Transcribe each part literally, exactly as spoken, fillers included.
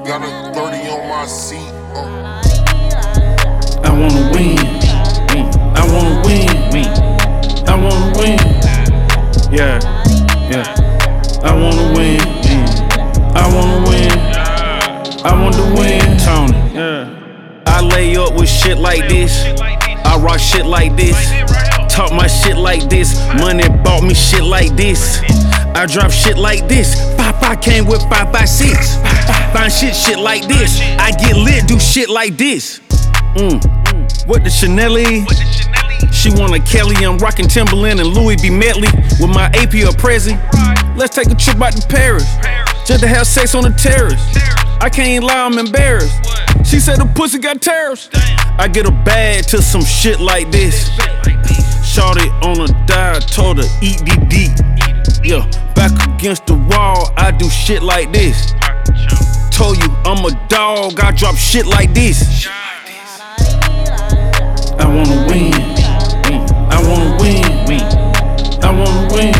Got a thirty on my seat. Uh. I wanna win. I wanna win. I wanna win. Yeah, yeah. I wanna win. I wanna win. I want to win. Tony. Yeah. I lay up with shit like this. I rock shit like this. Talk my shit like this. Money bought me shit like this. I drop shit like this. Five five came with five five six. Find shit shit like this. I get lit, do shit like this. Mm. What the Chanel? She want a Kelly. I'm rocking Timberland and Louis V. Medley with my A P or Prezi. Let's take a trip out to Paris just to have sex on the terrace. I can't lie, I'm embarrassed. She said the pussy got terrors. I get a bag to some shit like this. Shorty on a diet, told her eat the deep. Yeah, back against the wall, I do shit like this. Told you I'm a dog, I drop shit like this. I wanna win. I wanna win. I wanna win.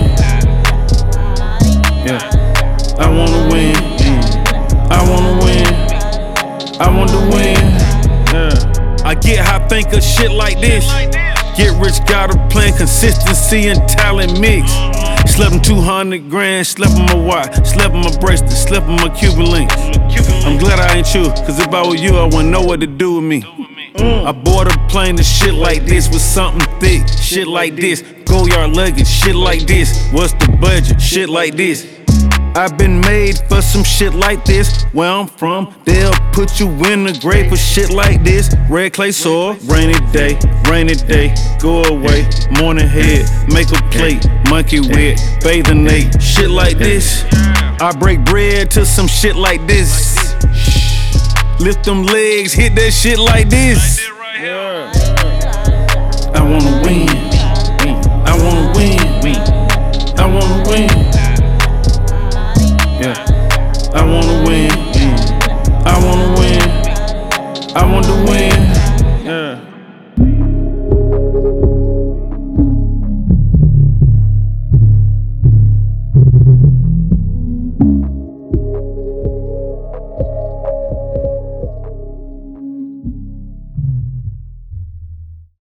Yeah, I wanna win. I wanna win. I want to win. Yeah. I get high, think of shit like this. Get rich, got a plan, consistency and talent mix. Slept in two hundred grand, slept in my watch, slept in my bracelet, slept in my Cuban links. I'm glad I ain't you, cause if I were you, I wouldn't know what to do with me. Mm. I bought a plane to shit like this with something thick, shit like this. Go yard luggage, shit like this. What's the budget? Shit like this. I've been made for some shit like this. Where I'm from, they'll put you in the grave for shit like this. Red clay soil, rainy day, rainy day, go away. Morning head, make a plate, monkey wet, bathing ape, shit like this. I break bread to some shit like this. Lift them legs, hit that shit like this. Yeah. I wanna win. I wanna win. I wanna win.